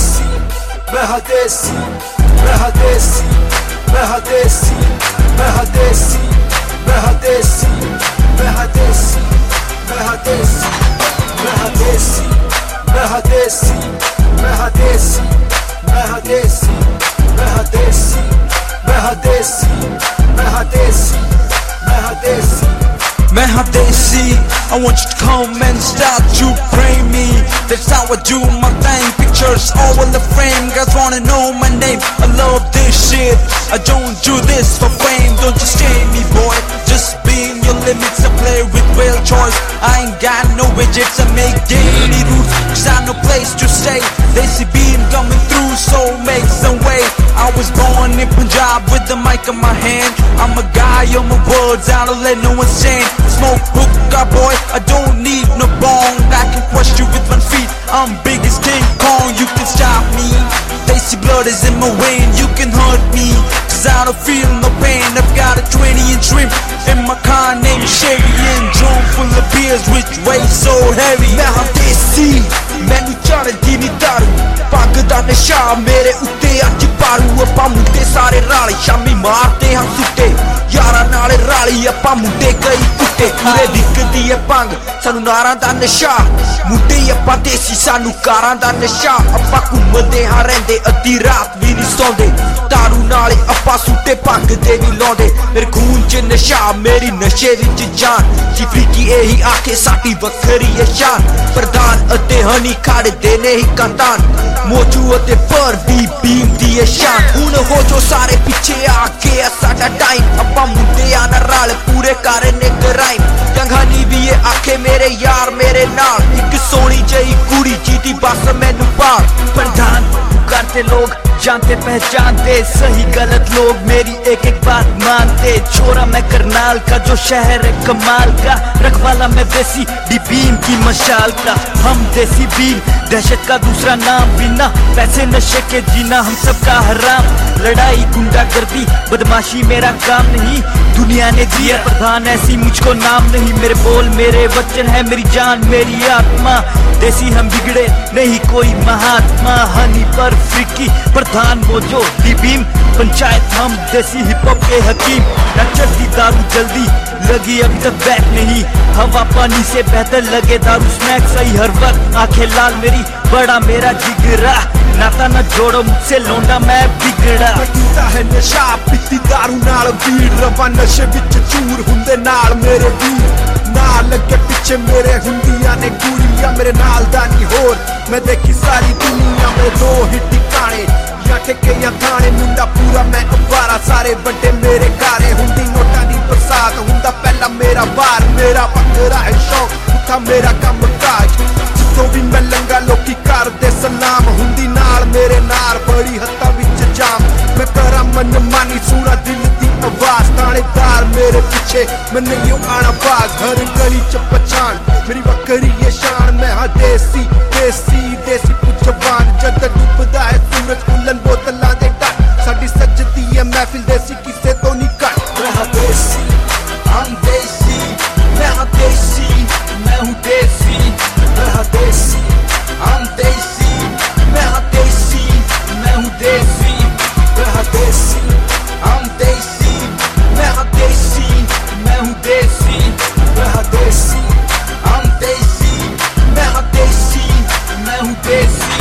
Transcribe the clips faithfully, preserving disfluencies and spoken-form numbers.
देसी, मैं हाँ देसी, मैं हाँ देसी, मैं हाँ देसी, मैं हाँ देसी, मैं हाँ देसी, मैं हाँ देसी, मैं हाँ देसी, मैं हाँ देसी, मैं हाँ देसी, मैं हाँ देसी, मैं हाँ देसी, मैं हाँ देसी, मैं हाँ देसी, मैं हाँ देसी, मैं हाँ देसी, मैं हाँ देसी. I want you to come and start to pray me. That's how I do my thing. Pictures all in the frame. Guys wanna know my name. I love this shit. I don't do this for fame. Don't you stay me, boy. Just be in your limits. I play with real choice. I ain't got no widgets. I make daily rules. Cause I no place to stay. They see beam coming through, so make some way. I was born in Punjab with the mic in my hand. I'm a guy on my words. I don't let no one stand. Smoke hookah, boy. I don't need no bong. I can crush you with one feet. I'm big as King Kong. You can stop me. Desi blood is in my vein. You can hurt me, cause I don't feel no pain. I've got a twenty inch rim in my car named Chevy, and drum full of beers which weigh so heavy. मैं हाँ देसी, मैनू चढ़दी नी दारू. पग दा नशा मेरे उत्ते अज पारू. अपां मुंडे सारे राले शामी मारते हाँ सुट्टे. यारां नाल राली अपां मुंडे कई कुट्टे. पूरे विकदी है भंग सानू नारां दा नशा. मुंडे अपां देसी सानू कारां दा नशा. अपां घुमदे हाँ रहिंदे अद्धी रात भी नी सौंदे. दारू नाले अपां सुट्टे भंग दे नी लाउंदे. मेरे खून च नशा मेरी नशे विच जान. जिफरी की एही आखे साडी वखरी है शान. प्रधान अते हनी खड़दे ने ही कंतान. मोचू अते पर भी बीम दी है शान. हुण हो जो सारे पिछे आके साडा टाइम. अपां मुंडे आना रल पूरे करने क्राइम. कंघानी भी ये आखे मेरे यार मेरे नाल. एक सोनी जही कुड़ी जीती बस मैनू पाल. प्रधान पुकारते लोग जानते पहचानते. सही गलत लोग मेरी एक एक बात मानते. छोरा मैं करनाल का जो शहर है कमाल का. रखवाला मैं देसी डी बीम की मशाल का. हम देसी बीम दहशत का दूसरा नाम. बिना पैसे नशे के जीना हम सबका हराम. लड़ाई गुंडागर्दी बदमाशी मेरा काम नहीं. दुनिया ने दिया प्रधान ऐसी मुझको नाम नहीं. मेरे बोल मेरे वचन है मेरी जान मेरी आत्मा. देसी हम बिगड़े नहीं कोई महात्मा. हनी पर फ्रिकी प्रधान मोजो डी बीम पंचायत. हम देसी हिप हॉप के हकीम. न चढ़ती दारू जल्दी लगी अभी तक बैक नहीं. हवा पानी से बेहतर लगे दारू स्नैक सही हर वक्त. आंखें लाल मेरी बड़ा मेरा जिगरा. नाता न जोड़ो मुझसे लोंडा मैं बिगड़ा. पीता है नशा पीती दारू नाल भीड़. रवा नशे विच चूर हुंदे नाल मेरे वीर. नाल लगे पिछे मेरे हुंदियां ने कुड़ियां. मेरे नाल दा नी होर मैं देखी सारी दुनिया. मेरे दो ही ठिकाने या ठेके या थाने. मुंडा पूरा मैं अवारा सारे बड़े मेरे कारे. हुंदी नोटां दी बरसात हुंदा पहला मेरा वार. मेरा बकरा है शौक उत्था मेरा कम काज. जिथों भी मैं लंगा लोकी करदे सलाम. हुंदी नाल मेरे नाल बड़ी हत्ता विच जाम. मैं करा मन मानी सुना दिल दी आवाज. थानेदार मेरे पीछे मैं नहीं आना बाज. हर गली च पहचान मेरी वखरी ये शान. मैं हाँ देसी देसी देसी पुछ जवान. जद डुबदा है सूरज फुल्लन बोतलां दे डट. साडी सजदी है महफिल देसी किसे तो नहीं कट. मैं हाँ देसी, I'm देसी, मैं हाँ देसी, मैं हूँ देसी, मैं हाँ देसी, I'm देसी, मैं हाँ देसी, मैं हूँ देसी, मैं हाँ देसी, I'm देसी, मैं हाँ देसी, मैं हूँ देसी, मैं हाँ देसी, I'm देसी, मैं हाँ देसी, मैं हूँ देसी.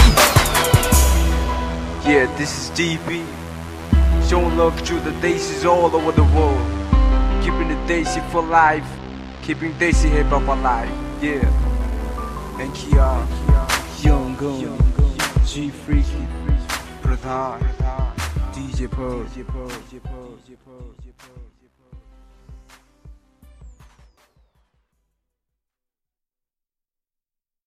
Yeah, this is D B. Showing love to the Daisies all over the world. Keeping the Daisy for life. Keeping Daisy hip hop alive. Yeah. And Kia, Young Gun, G Freaky, Pradhan, D J Pearl.